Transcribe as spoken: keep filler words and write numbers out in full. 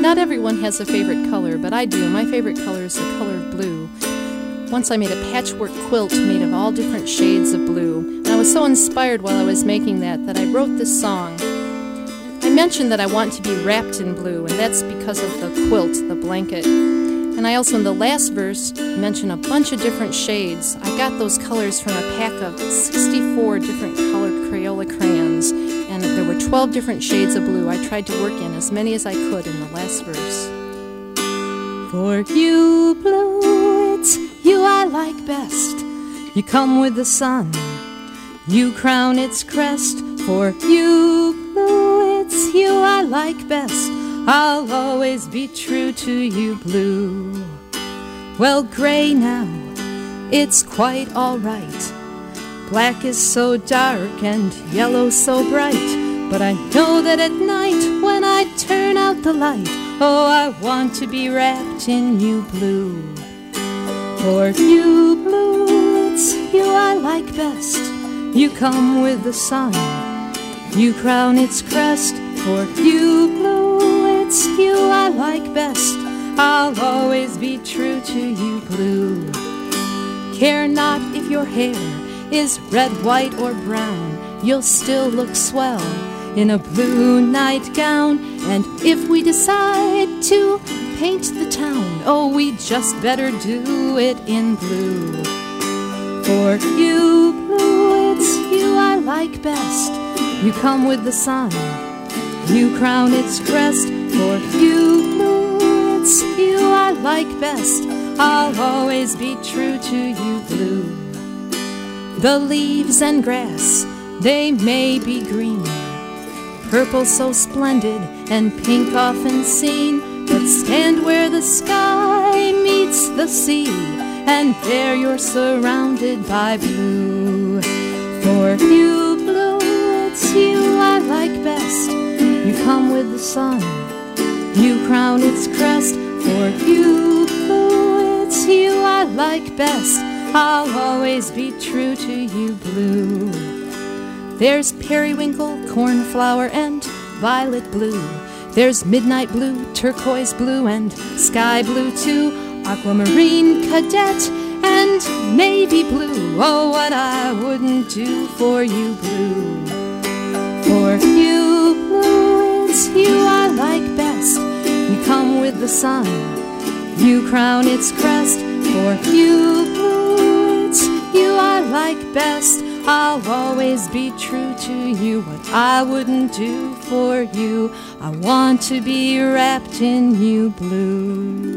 Not everyone has a favorite color, but I do. My favorite color is the color of blue. Once I made a patchwork quilt made of all different shades of blue. And I was so inspired while I was making that that I wrote this song. I mentioned that I want to be wrapped in blue, and that's because of the quilt, the blanket. And I also, in the last verse, mention a bunch of different shades. I got those colors from a pack of sixty-four different colored Crayola crayons, and there were twelve different shades of blue. I tried to work in as many as I could in the last verse. For you, blue, it's you I like best. You come with the sun, you crown its crest. For you, blue, it's you I like best. I'll always be true to you, blue. Well, gray now, it's quite all right. Black is so dark and yellow so bright. But I know that at night when I turn out the light, oh, I want to be wrapped in you, blue. For you, blue, it's you I like best. You come with the sun, you crown its crest. For you, blue, it's you I like best. I'll always be true to you, blue. Care not if your hair is red, white, or brown, you'll still look swell in a blue nightgown. And if we decide to paint the town, oh, we just better do it in blue. For you, blue, it's you I like best. You come with the sun, you crown its crest. For you, blue, it's you I like best. I'll always be true to you, blue. The leaves and grass, they may be green, purple so splendid and pink often seen, but stand where the sky meets the sea, and there you're surrounded by blue. For you, blue, it's you I like best. You come with the sun, you crown its crest. For you, blue, it's you I like best. I'll always be true to you, blue. There's periwinkle, cornflower, and violet blue. There's midnight blue, turquoise blue, and sky blue too. Aquamarine, cadet, and navy blue. Oh, what I wouldn't do for you, blue. For you, blue, it's you I like best. You come with the sun, you crown its crest. For you, blue, it's you I like best. I'll always be true to you. What I wouldn't do for you, I want to be wrapped in you, blue.